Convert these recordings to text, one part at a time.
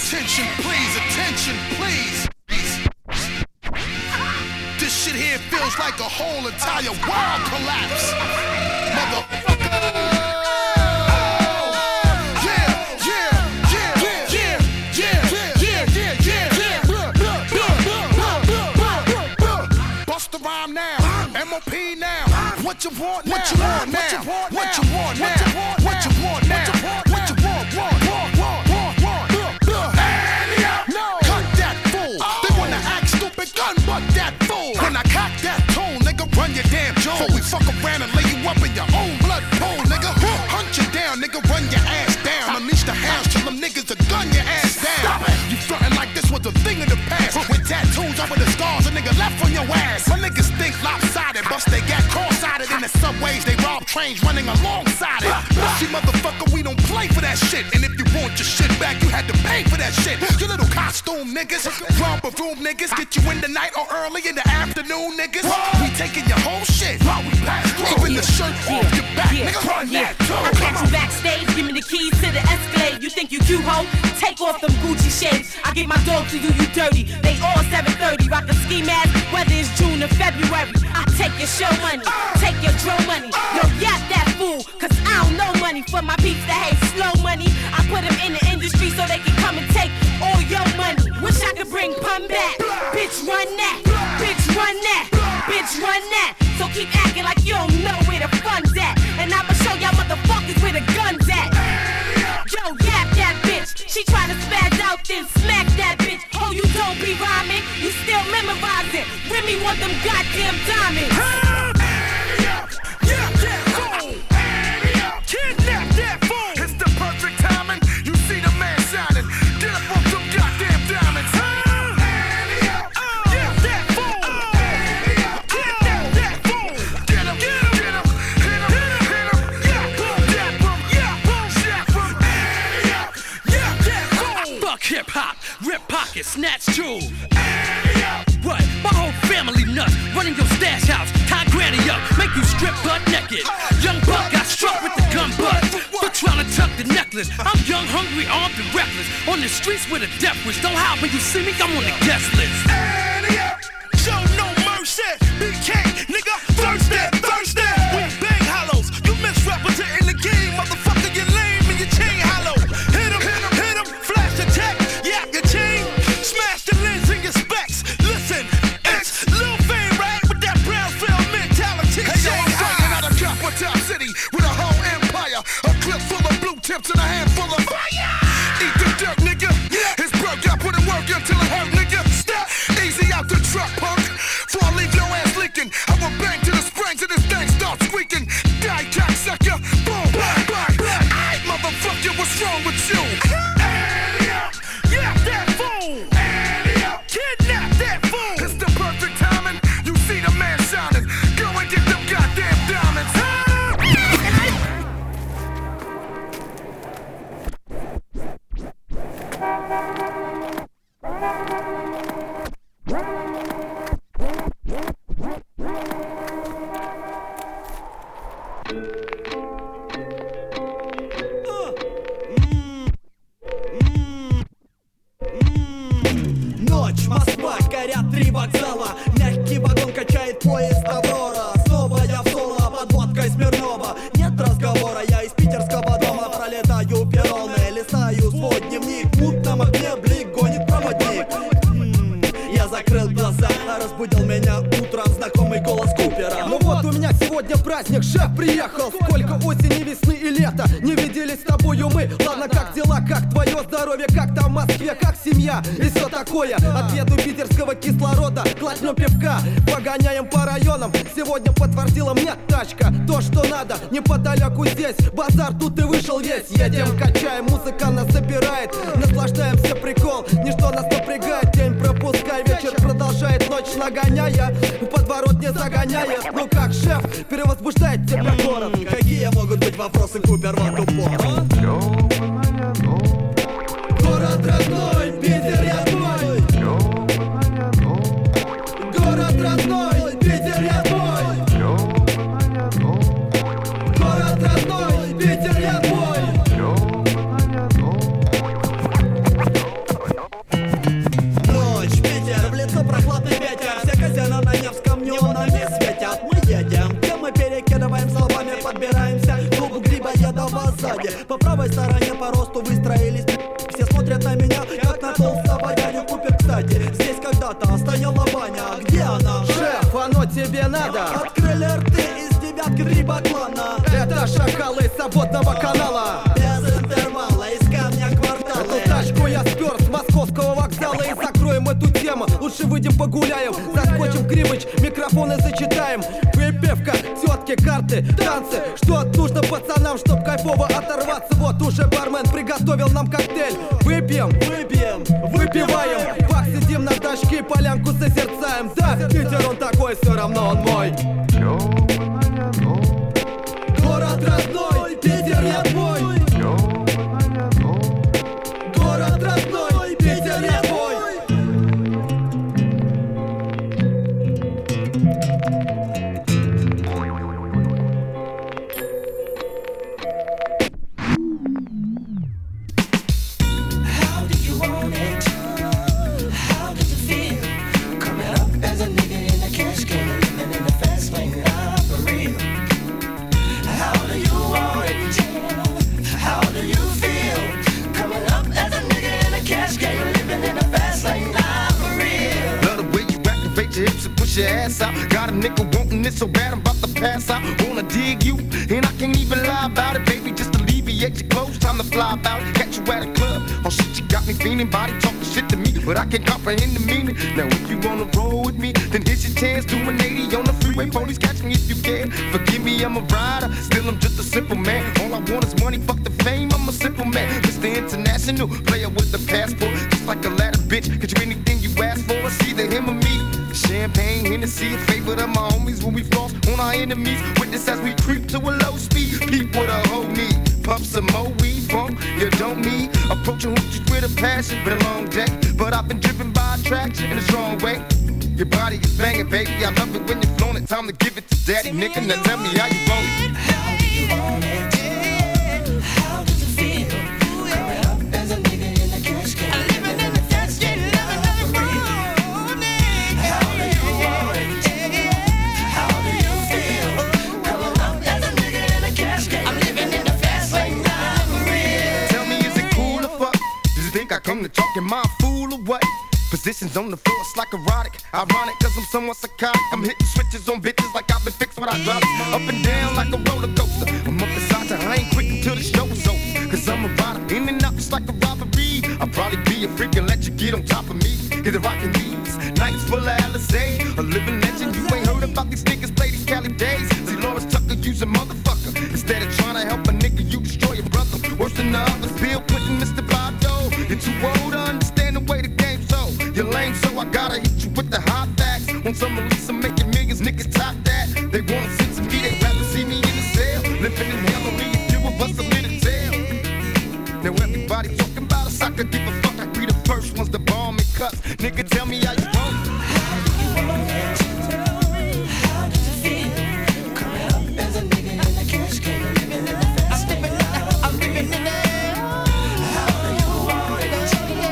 Attention please. This shit here feels like a whole entire world collapse. Motherfucker. Bust the rhyme now. MOP now. What you want now? What you want now? What you want now? What you want now? What you want? No. Cut that fool. They wanna act stupid, gun butt that fool. When I cock that tone, nigga, run your damn jaw. Before we fuck around and lay you up in your own blood pool, nigga. Hunt you down, nigga, run your ass down. Unleash the hounds till them niggas will gun your ass down. You frontin' like this was a thing in the past. With tattoos over the scars, a nigga left on your ass. My niggas think lopsided, bust they got cross-sided in the subways. They rob trains running alongside it. See, motherfucker, we don't play for that shit. And if you want your shit back, you had to pay for that shit. You little costume niggas, romper room niggas, get you in the night or early in the afternoon niggas. We taking your whole shit while we pass through. Even the shirt off your back, nigga, run that too. I catch you backstage, give me the keys to the Escalade. You think you cute, ho? Take off them Gucci shades. I get my dog to do you dirty. They all 730, rock a ski mask, whether it's June or February. I take your show money, take your drum money. Yo, yap that fool, cause I don't know money for my peeps that hate slow money. I put them in the industry so they can come and take all your money. Wish I could bring pun back. Bitch, run that. Bitch, run that. Bitch, run that. So keep acting like you don't know where the fun's at. And I'ma show y'all motherfuckers where the gun's at. Yo, yap that bitch. She try to spaz out, then smack that bitch. Oh, you don't be rhyming, you still memorizing. Remy want them goddamn diamonds. Kidnap that fool. It's the perfect timing. You see the man shining. Get up on some goddamn diamonds. Get that fool. Kidnap that fool. Get him. Hit him. Fuck hip hop, rip pockets, snatch jewels. What? My whole family nuts. Running your stash house, tie granny up, make you strip butt naked. Young buck got struck with the gun butt for trying to tuck the necklace. I'm young, hungry, armed and reckless. On the streets with a death wish. Don't hide when you see me, I'm on the guest list. Show no mercy. BK, nigga, thirsty. We bang hollows. You misrepresenting the game, motherfucker. You lame and your chain hollow. Hit him. Flash attack. Yeah, your chain. Smash the lens in your specs. Listen, it's Lil Fame, right? With that Brownsville mentality. Hey, yo, I'm banging out of Capital City with a whole empire. A clip full of blue tips and a handful of fire. Eat the dirt, nigga. It's broke. I put in work until it hurt, nigga. Step easy out the truck, punk. Before I leave your ass leaking, I will bang to the springs and this thing starts squeaking. Die, cocksucker. Boom, bang, bang. Aight, motherfucker, what's wrong with you? Yeah, that fool. Kidnap that fool. It's the perfect timing. You see the man shining. Go and get them goddamn diamonds. Ночь, Москва, горят 3 вокзала. Мягкий вагон качает поезд Аврора. Снова я в соло под водкой Смирнова. Нет разговора, я из питерского дома пролетаю перроны. Листаю свой дневник, в мутном огне блик гонит проводник. Я закрыл глаза, разбудил меня утром знакомый голос Купера. Ну вот у меня сегодня праздник, шеф приехал. Сколько осени, весны и лета не виделись с тобою мы. Ладно, как дела, как твое здоровье, как там в Москве, как семья и все такое. Отведу питерского кислорода, глотнем пивка, погоняем по районам. Сегодня подтвердила мне тачка то, что надо, неподалеку здесь. Базар тут и вышел весь. Едем, качаем, музыка нас собирает. Наслаждаемся, прикол, ничто нас напрягает. День пропускай, вечер продолжает, ночь нагоняя, подворот не загоняя. Ну как, шеф, перевозбуждает тебя город? Какие могут быть вопросы, Купер, в эту пору? Город родной, Питер я твой. Город родной, Питер я твой. Город родной, Питер я твой. на меня, как на толстого дядю Купер. Кстати, здесь когда-то стояла баня, где она? Шеф, оно тебе надо. Открыли рты из девятки 3 баклана. Это шакалы с свободного канала. Без интервала, из камня квартала. Эту тачку я спер с московского вокзала. И закроем эту тему, лучше выйдем погуляем. Заскочим Кривыч, микрофоны зачитаем. Выпивка, тетки, карты, танцы. Что нужно пацанам, чтоб кайфово оторваться? Вот уже бармен приготовил нам коктейль. Выпьем, выпьем, выпиваем. Бах, сидим на тачке, полянку созерцаем. Да, Питер он такой, все равно он мой. Город родной, Питер я твой. Город родной, Питер я твой. How do you want it? How does it feel? Coming up as a nigga in a cash can, living in the fast lane, life for real. How do you want it? How do you feel? Coming up as a nigga in a cash can, living in the fast lane, life for real. Love the way you activate your hips and push your ass out. Got a nigga wanting it so bad I'm about to pass out. Wanna dig you, and I can't even lie about it, baby. Just alleviate your clothes, time to fly about. Catch you at a club, oh shit, you got me feeling. Body talking shit to me, but I can't comprehend the meaning. Now if you wanna roll with me, then here's your chance. Do an 80 on the freeway, police catch me if you can. Forgive me, I'm a rider, still I'm just a simple man. All I want is money, fuck the fame, I'm a simple man. Mr. International, player with the passport. Just like a ladder, bitch, get you anything you ask for. It's either him or me. Champagne, Hennessy, a favorite of my homies when we floss on our enemies. Witness as we creep to a low speed. Peep what a hoe need. Puff some more weed, funk, you don't need. Approaching hoochies with a passion, been a long day. But I've been driven by attraction in a strong way. Your body is banging, baby. I love it when you're flown it. Time to give it to daddy, nigga. Now tell me how you want it. How do you want it? How does it feel? Coming up as a nigga in a cash can, living in the fast lane, life for real. How do you want it? How do you feel? Coming up as a nigga in a cash can, I'm living in the fast lane, life for real. Tell me, is it cool or fuck? Does you think I came to talk in my fool or what? Positions on the floor, it's like erotic. Ironic, cause I'm somewhat psychotic. I'm hitting switches on bitches like I've been fixed with hydraulics. Up and down like a roller coaster. I'm up inside you, I ain't quick until the show's over. Cause I'm a rider, in and out just like a robbery. I'll probably be a freak and let you get on top of me. Either rockin' these nights full of Alizé, a living legend. You ain't heard about these niggas play these Cali days. See Lawrence Tucker, use a motherfucker. Instead of trying to help a nigga, you destroy your brother. Worse than the others, Bill Clinton, Mr. Bado. You're too old to understand the way the game's so. You're lame, so I gotta hit you with the hot facts. Want some release, I'm making millions, niggas top that. They wanna sense me, they rather see me in the cell. Living in hell, only a few of us are in the tail. Now everybody talking about us, I could give a fuck. I be the first ones to bomb and cuss. Nigga, tell me how you want it. How do you want it? How does it feel? Coming up as a nigga in a cash can, living in the fast lane, I'm living in the. How do you want it?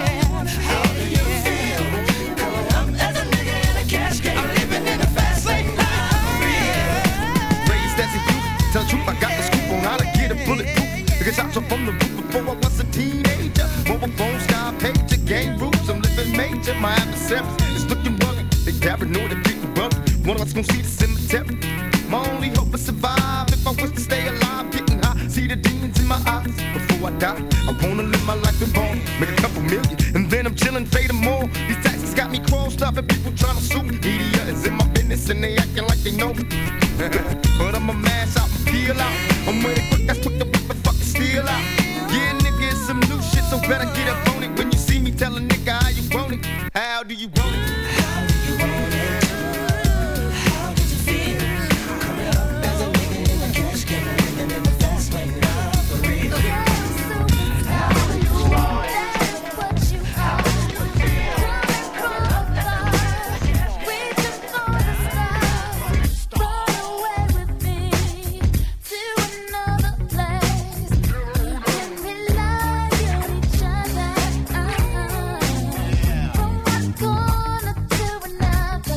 How do you feel? Coming up as a nigga in a cash can, I'm living in the fast lane, life for real. Raised as a youth, tell the truth, I got the scoop on how to get a bulletproof. Niggas shot up from the roof before I was a teenager. Mobile phone, sky pager, game rules, I'm living major. My adversaries is looking rugged. They paranoid and people rugged. One of us gon' see the cemetery. My only hope is survive. If I wish to stay alive, getting high, see the demons in my eyes. Before I die, I wanna live my life in bone. Make a couple million, and then I'm chillin', fading more. These taxes got me crossed up, and people tryna sue me. Media is in my business, and they acting like they know me. But I'ma mash out and peel out. I'm with it quick, that's quick to whip the fucking steel out. Yeah, nigga, it's some new shit, so better get up on it. When you see me, tell a nigga how you want it. How do you want it? How do you want it? How does it feel? Coming up as a nigga in a cash can, living in the fast lane, life for real. How do you want it? How does it feel? Coming up as a nigga in a cash can. Run away with me to another place. Can we love each other? From one corner to another.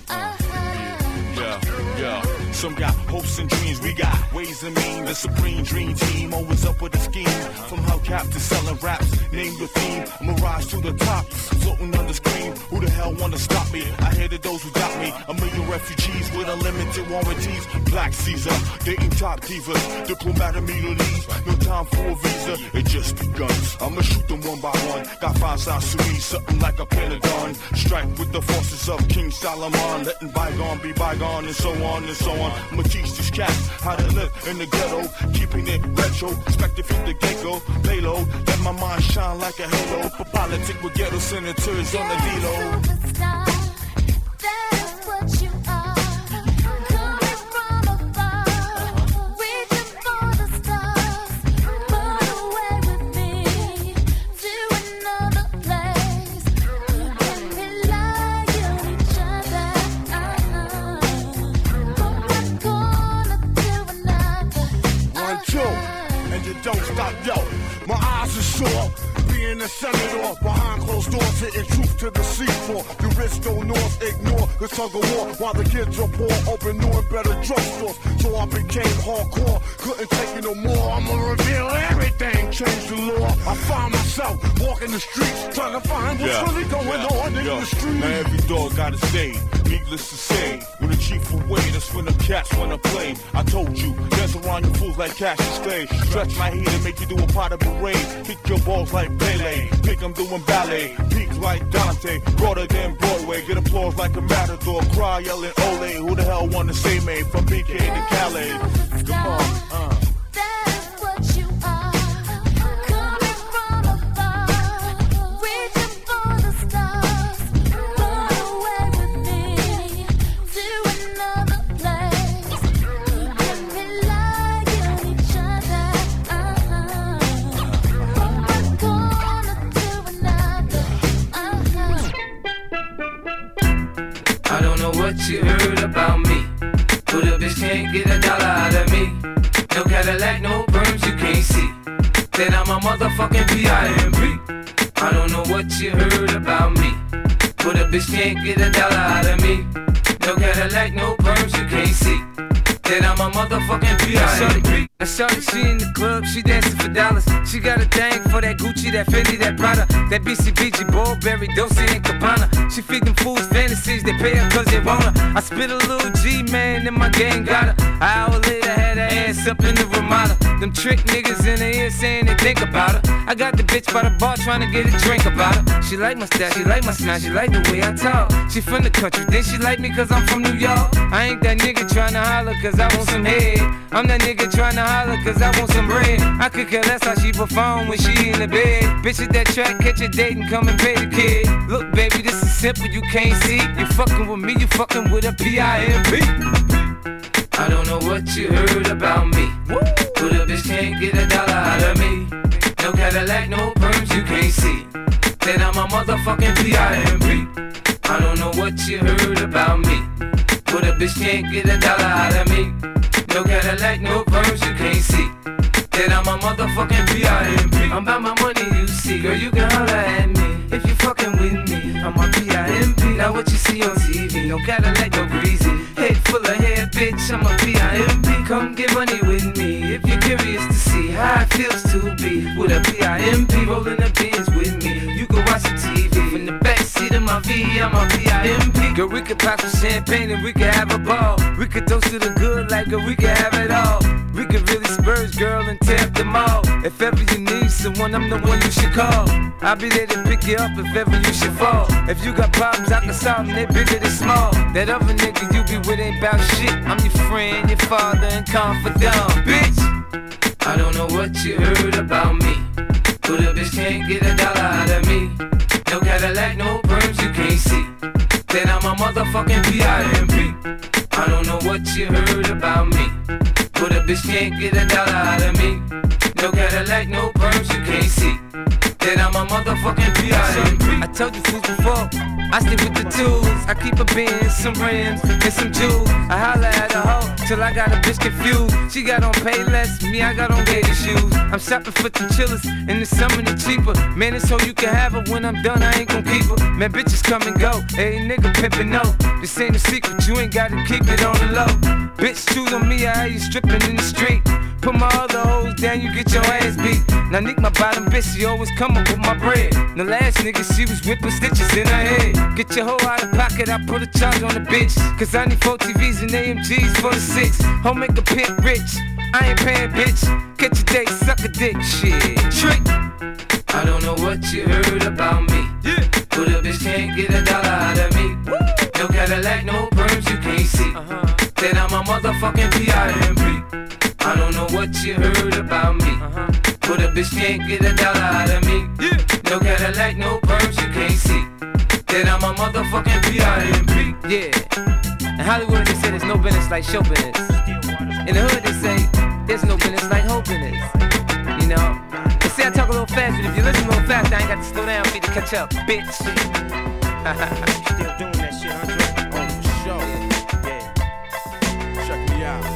Yeah. Some got hopes and dreams, we got ways and means. The supreme dream team, always up with a scheme. From hubcap to selling raps, name the theme. I'm a rise to the top, floating on the screen. Who the hell wanna stop me? I hated those who got me. A million refugees with unlimited warranties. Black Caesar, dating top divas, diplomatic immunities. No time for a visa, it just begun. I'ma shoot them one by one. Got 5 sides to me, something like a pentagon. Strike with the forces of King Solomon, letting bygone be bygone, and so on and so on. I'ma teach these cats how to live in the ghetto, keeping it retro, expected from the get-go. Lay low, let my mind shine like a halo. For politics with ghetto senators on the D-Lo. Superstar, that's what you are. Coming from afar, reaching for the stars. Run away with me to another place. And we lie on each other. But we're gonna do another. 1, 2, and you don't stop, yo. My eyes are sore. Being a senator behind closed doors, hitting truth to the seafloor. The rich go north, ignore the tug of war while the kids are poor. Open new and better drugstores, so I became hardcore. Couldn't take it no more. I'ma reveal everything, change the law. I find myself walking the streets, trying to find what's really going on in the street. Now every dog got a stay. Needless to say, when the chief away, that's when the cats wanna play. I told you, dance around your fools like Cassius Clay. Stretch my heat and make you do a pot of parade. Kick your balls like Pele, think I'm doing ballet. Peaks like Dante, broader than Broadway. Get applause like a matador, cry yelling ole. Who the hell wanna say me from BK to Calais? Come on, That's what you are. Coming from afar, reaching for the stars. Run away with me to another place. And we lie on each other. But we're gonna do another. I don't know what you heard about me, but a bitch can't get a dollar out of me. No Cadillac, no perms, you can't see that I'm a motherfucking P.I.M.P. I don't know what you heard about me, but a bitch can't get a dollar out of me. No Cadillac, no perms, you can't see that I'm a motherfucking P.I.M.P. I saw that she in the club, she dancing for dollars. She got a thing for that Gucci, that Fendi, that Prada, that BCBG, Burberry, Dolce & Gabbana. She feed them fools fantasies, they pay her cause they want her. I spit a little G, man, and my gang got her. An hour later, had her ass up in the Ramada. Them trick niggas in the ear saying they think about her. I got the bitch by the bar trying to get a drink about her. She like my style, she like my smile, she like the way I talk. She from the country, then she like me cause I'm from New York. I ain't that nigga trying to holler cause I want some head. I'm that nigga trying to holler cause I want some bread. I could care less how she perform when she in the bed. Bitch at that track, catch a date and come and pay the kid. Look baby, this is simple, you can't see. You fucking with me, you fucking with a P.I.M.P. I don't know what you heard about me, but a bitch can't get a dollar out of me. No Cadillac, no perms, you can't see that I'm a motherfucking P.I.M.P. I don't know what you heard about me, but a bitch can't get a dollar out of me. No Cadillac, no perms, you can't see that I'm a motherfucking P.I.M.P. I'm about my money, you see, girl, you can holler at me if you fucking with me. I'm a P.I.M.P. Now what you see on TV, no Cadillac, no greasy. Head full of hair, bitch, I'm a P.I.M.P. Come get money with me if you're curious to see how it feels to be with a P.I.M.P. Rolling the bins with me, you can watch some TV. From the backseat of my V, I'm a P.I.M.P. Girl, we could pop some champagne and we could have a ball. We could toast to the good like girl, we could have it all. We could really spurge, girl, and tear up them all. If ever you need someone, I'm the one you should call. I'll be there to pick you up if ever you should fall. If you got problems, I can solve them, they bigger than small. That other nigga you be with ain't bout shit. I'm your friend, your father, and confidant, bitch. I don't know what you heard about me, but a bitch can't get a dollar out of me. No Cadillac, no perms, you can't see that I'm a motherfucking P.I.M.P. I don't know what you heard about me, but a bitch can't get a dollar out of me. No Cadillac, no perms, you can't see that I'm a motherfucking P.I.M.P. I told you fools before, I stick with the tools. I keep a Benz, some rims, and some jewels. I holla at a hoe till I got a bitch confused. She got on Payless, me I got on gator shoes. I'm shopping for the chillers, and the summer the cheaper. Man, it's so you can have her. When I'm done, I ain't gon' keep her. Man, bitches come and go. Hey, nigga pimpin' no. This ain't a secret, you ain't gotta keep it on the low. Bitch, choose on me, I had you stripping in the street. put my other hoes down, you get your ass beat. Now Nick, my bottom bitch, she always come up with my bread. The last nigga, she was whipping stitches in her head. Get your hoe out of pocket, I put a charge on the bitch. Cause I need 4 TVs and AMGs for the 6. Home make a pimp rich, I ain't paying bitch. Catch a date, suck a dick, shit. Trick. I don't know what you heard about me. Yeah. But a bitch can't get $1 out of me. Woo. No Cadillac, no perms, you can't see. Then I'm a motherfucking P.I.M.P. I don't know what you heard about me. But a bitch can't get $1 out of me. Yeah. No Cadillac, no perms, you can't see. Then I'm a motherfucking P.I.M.P. Yeah. In Hollywood they say there's no business like show business. In the hood they say there's no business like hoe business. You know? They say I talk a little fast, but if you listen a little fast, I ain't got to slow down for you to catch up, bitch. Still doing that shit, Andre? Oh, for sure. Yeah. Check me out.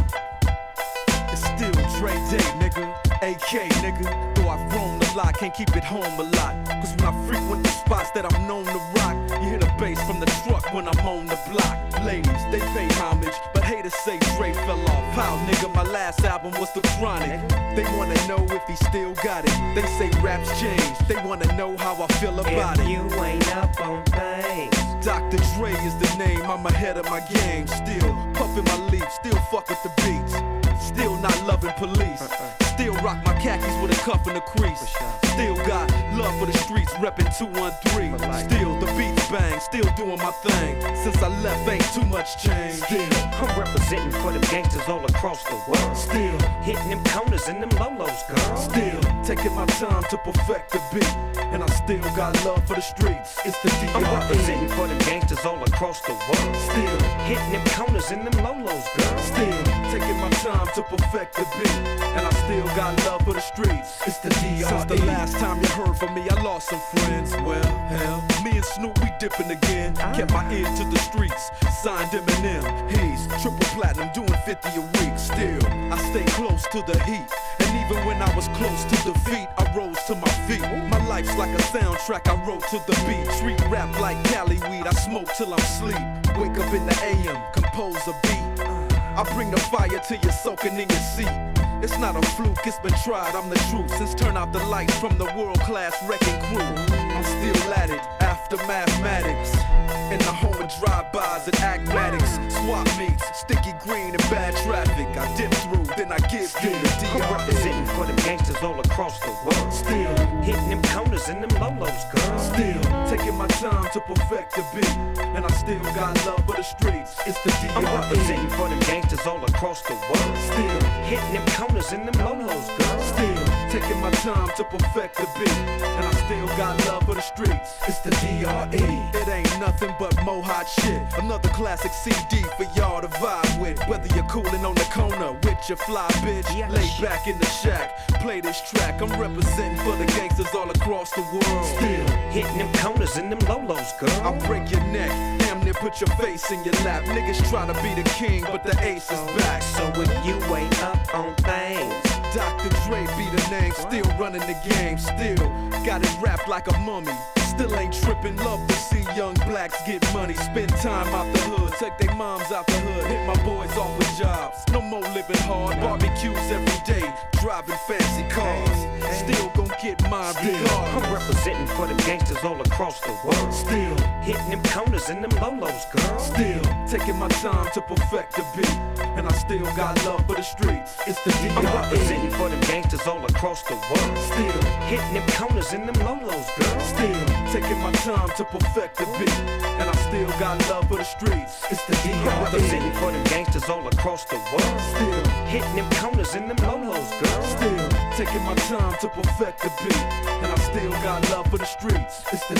It's still Dre Day, nigga. AK, nigga. Though I've roamed a lot, can't keep it home a lot. Cause when I frequent the spots that I'm known to rock, you hear the bass from the truck when I'm on the block. Ladies, they pay homage, but haters say Dre fell off. How, nigga, my last album was The Chronic. They wanna know if he still got it. They say raps change, they wanna know how I feel about it. You ain't up on things. Dr. Dre is the name, I'm ahead of my game. Still puffin' my leaf, still fuck with the beats. Still not loving police. Still rock my khakis with a cuff and a crease. Still got love for the streets, reppin' 213. Still the beats bang, still doing my thing. Since I left, ain't too much change. Still, I'm representing for them gangsters all across the world. Still hitting them corners and them lolos, girl. Still taking my time to perfect the beat. And I still got love for the streets. It's the D.R.E. I'm representing for them gangsters all across the world. Still hitting them corners and them lolos, girl. Still taking my time to perfect the beat. And I still got love for the streets. It's the D.R.E. Since the last time you heard from me, I lost some friends. Well, hell, me and Snoop, we dipping again. Kept my ear to the streets. Signed Eminem. He's triple platinum, doing 50 a week. Still, I stay close to the heat. And even when I was close to defeat, I rose to my feet. My life's like a soundtrack I wrote to the beat. Street rap like Cali weed, I smoke till I'm sleep. Wake up in the AM, compose a beat. I bring the fire till you're soaking in your seat. It's not a fluke, it's been tried, I'm the truth. Since turn out the lights from the world-class wrecking crew, I'm still at it, after mathematics. In the home of drive-bys and acmatics, swap meets, sticky green and bad traffic. I dip through, then I give you the D.R.E. I'm representing for them gangsters all across the world. Still hitting them corners and them lolos, girl. Still taking my time to perfect the beat. And I still got love for the streets. It's the D.R.E. I'm representing for them gangsters all across the world. Still hitting them corners and them lolos, girl. Still taking my time to perfect the beat. And I still got love for the streets. It's the D.R.E. It ain't nothing but mo hot shit. Another classic CD for y'all to vibe with. Whether you're coolin' on the corner with your fly bitch, lay back in the shack, play this track. I'm representing for the gangsters all across the world. Still hitting them corners and them lolos, girl. I'll break your neck, damn near put your face in your lap. Niggas try to be the king, but the ace is back. So if you ain't up on things, Dr. Dre be the name, still running the game, still got it wrapped like a mummy. Still ain't trippin', love to see young blacks get money. Spend time out the hood, take their moms out the hood. Hit my boys off with jobs, no more living hard. Barbecues every day, driving fancy cars. Still gon' get mine regardless. I'm representing for them gangsters all across the world. Still hitting them corners and them lolos, girl. Still taking my time to perfect the beat. And I still got love for the streets. It's the D.R.E. I'm representing for them gangsters all across the world. Still hitting them corners and them lolos, girl. Still taking my time to perfect the beat. And I still got love for the streets. It's the D.R.E. I'm representing for them gangsters all across the world. Still hitting them corners and them lolos, girl. Still taking my time to perfect the beat. And I still got love for the streets. It's the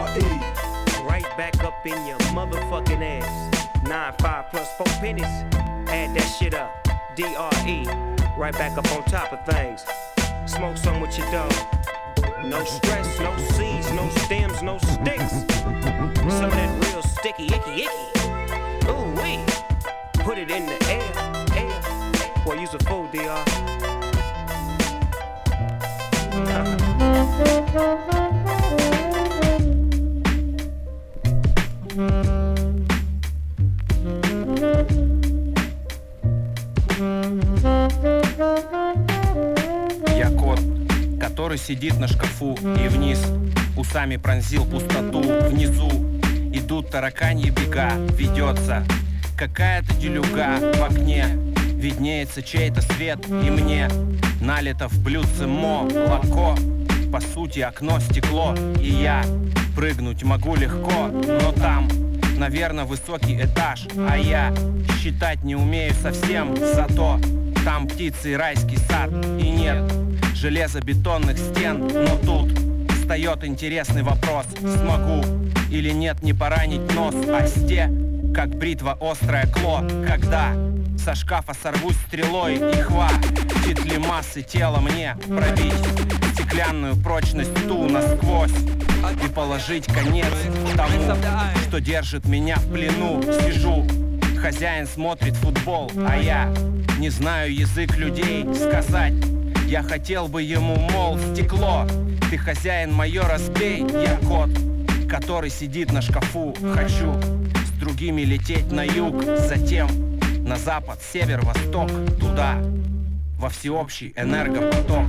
D.R.E. Right back up in your motherfucking ass. 9-5 plus 4 pennies. Add that shit up. D.R.E. Right back up on top of things. Smoke some with your dog. No stress, no seeds, no stems, no sticks. Some of that real sticky, icky. Ooh wee. Put it in the air. Boy, you's a fool, D.R. сидит на шкафу и вниз усами пронзил пустоту. Внизу идут тараканьи бега, ведется какая-то делюга в окне. Виднеется чей-то свет, и мне налито в блюдце молоко. По сути окно стекло, и я прыгнуть могу легко, но там, наверное, высокий этаж, а я считать не умею совсем. Зато там птицы и райский сад, и нет железобетонных стен. Но тут встает интересный вопрос: смогу или нет не поранить нос о сте, как бритва острое кло, когда со шкафа сорвусь стрелой, и хватит ли массы тела мне пробить стеклянную прочность ту насквозь и положить конец тому, что держит меня в плену. Сижу, хозяин смотрит футбол, а я не знаю язык людей. Сказать я хотел бы ему, мол, стекло, ты хозяин, мое разбей. Я кот, который сидит на шкафу. Хочу с другими лететь на юг, затем на запад, север, восток, туда, во всеобщий энергопоток.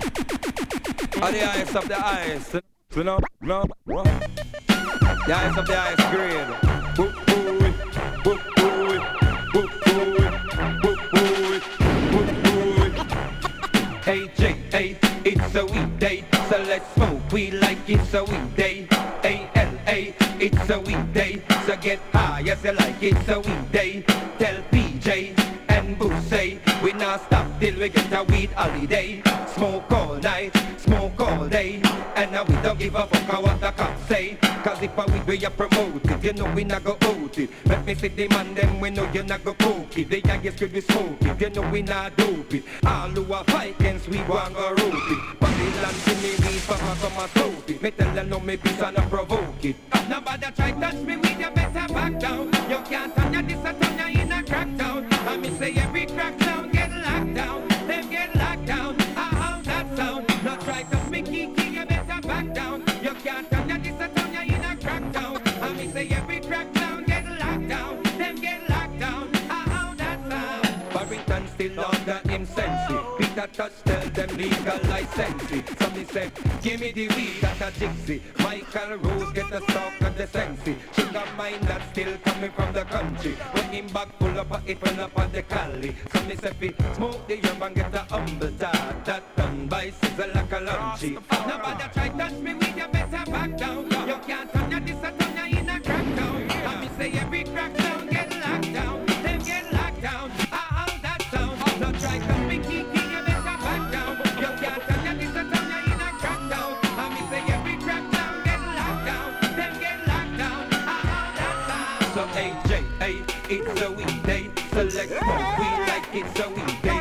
The highest of the highest, you know, no, what? The highest of the highest grade. Boop, boop, boop, boop, boop, boop, boop, boop, boop. Hey, J, hey, it's a weekday, so let's smoke. We like it's a weekday. A-L-A, it's a weekday, so get high as you like. It's a weekday. Tell PJ and Boo say we not stop till we get a weed holiday. Smoke all night, smoke all day, and now we don't give a fuck what the cops say. Cause if a weed we a promote it, you know we not go out it. Let me see the man them, we know you not go cook it. The youngest could be smoke it, you know we not dope it. All who are fight against we want go rope it. Babylon to me, we papa come and soak it. Me tell them no me peace and not provoke it. Nobody try touch me with you better back down. You can't turn your this a turn you in a crack down. And me say every crack down get locked down. Them get locked down. How that sound? Not try touch me kiki, you better back down. You can't turn your this a turn you in a crack down. And me say every crack down get locked down. Them get locked down. How that sound? Barrington still under him sense. Peter Touch tell them legalize sense. So me say, give me the weed at a Dixie. Michael Rose get a stock of the sensi. Sugar mine that's still coming from the country. Running back full up of it run up on the Cali. So me say, fi smoke the yum and get a humble tart. That done by sizzle like a lunchy. Nobody try touch me with you better back down. You can't turn your this a turn you in a crack down. And me say every crack down get locked down. Them get locked down. How that sound? Not try touch me kiki, you better back down. You can't turn your this a turn you in a crack down. And me say every crack down get locked down. Them get locked down. How that sound? So AJ, hey, it's a weekday. So let's smoke, we like it's a weekday.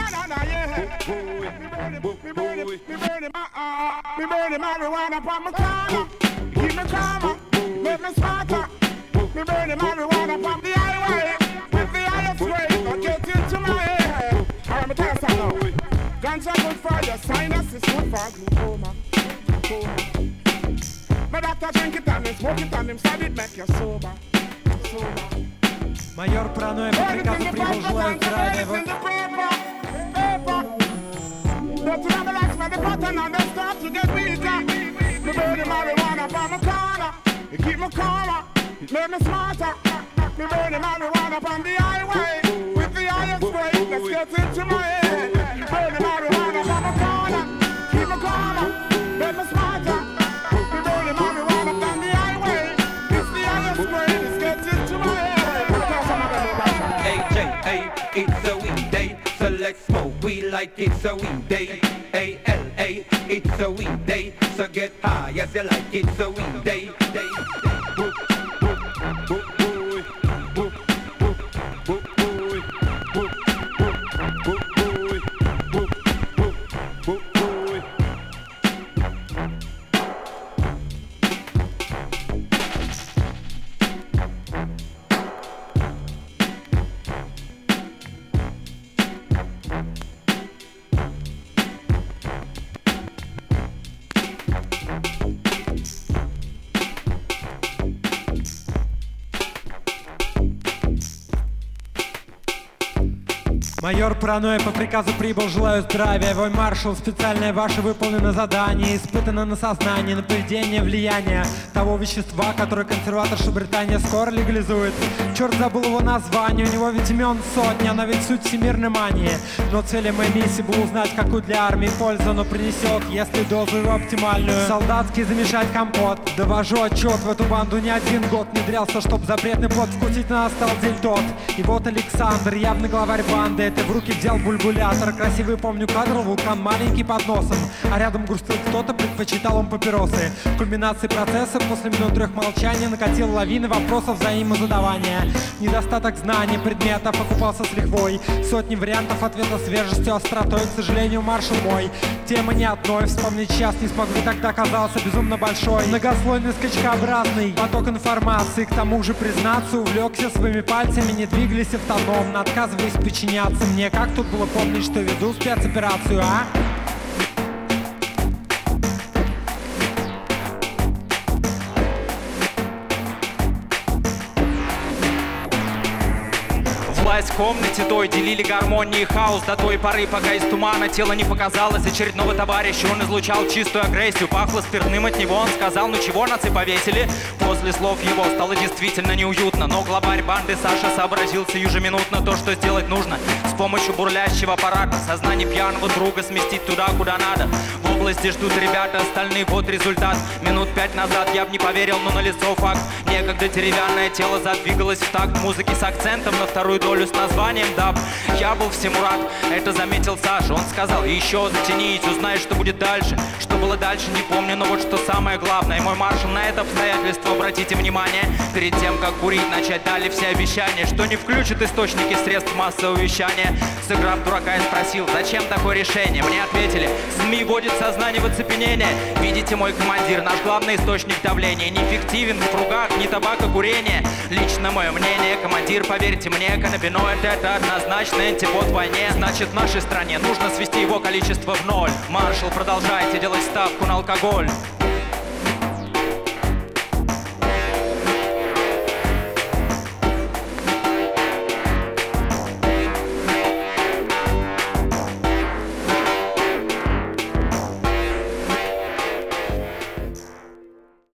Me burning marijuana upon my corner. Keep me calmer, make me smarter. Me burning marijuana upon the highway. With the highest grade, don't get into my head. I'm a test now. Ganja good for your sinus, it's good for glaucoma. My doctor drink it and him smoke it and him said it make you sober. Майор Параноя по приказу прибыл, желаю здравия. But you never like my button and they start to get weaker. Me burning marijuana from my corner. It keep me calmer, it make me smarter. Me burning marijuana from the highway. With the highest grade, let's get into my head. Burning marijuana from my corner. Keep me calmer, make me smarter. Me burning marijuana from the highway. It's the highest grade, let's get into my head. Hey, J, hey, it's a weekday. So let's smoke, we like it's a weekday. A-L-A, it's a weekday. So get high as you like, it's a weekday. Майор паранойя по приказу прибыл, желаю здравия. Вой маршал, специальное ваше выполнено задание. Испытано на сознание, на поведение, влияние того вещества, которое консерваторша Британия скоро легализует. Черт забыл его название, у него ведь имен сотни, она ведь суть всемирной мании. Но целью моей миссии было узнать, какую для армии пользу оно принесет, если дозу его оптимальную. Солдатский замешать компот, довожу отчет, в эту банду не один год внедрялся, чтоб запретный плод вкусить настал день тот. И вот Александр, явный главарь банды, это в руки взял бульбулятор. Красивый помню кадр, вулкан маленький под носом, а рядом грустил кто-то, предпочитал он папиросы. В кульминации процесса после минут 3 молчания накатил лавины вопросов взаимозадавания. Недостаток знаний предметов окупался с лихвой. Сотни вариантов ответа свежестью, остротой, к сожалению, маршал мой. Тема не одной, вспомнить сейчас не смогу, тогда казался безумно большой. Многослойный скачкообразный поток информации, к тому же, признаться, увлекся своими пальцами, не двигались автономно, отказываясь подчиняться мне. Как тут было помнить, что веду спецоперацию, а? В комнате той делили гармонии и хаос до той поры, пока из тумана тело не показалось очередного товарища. Он излучал чистую агрессию, пахло спиртным от него. Он сказал, ну чего нас и повесили. После слов его стало действительно неуютно, но главарь банды Саша сообразил сиюжеминутно то, что сделать нужно. С помощью бурлящего аппарата сознание пьяного друга сместить туда, куда надо. В области ждут ребята, остальные вот результат. Минут 5 назад я б не поверил, но налицо факт. Некогда деревянное тело задвигалось в такт музыки с акцентом на вторую долю с названием даб. Я был всему рад, это заметил Саша. Он сказал, еще затянись, узнай, что будет дальше. Что было дальше, не помню, но вот что самое главное. И мой маршал на это обстоятельство, обратите внимание. Перед тем, как курить, начать дали все обещания, что не включат источники средств массового вещания. Сыграв дурака, я спросил, зачем такое решение? Мне ответили, СМИ вводит сознание в оцепенение. Видите, мой командир, наш главный источник давления неэффективен в кругах, не табакокурение. Лично мое мнение, командир, поверьте мне, каннабиноид это однозначно антипод в войне. Значит, в нашей стране нужно свести его количество в ноль. Маршал, продолжайте делать ставку на алкоголь.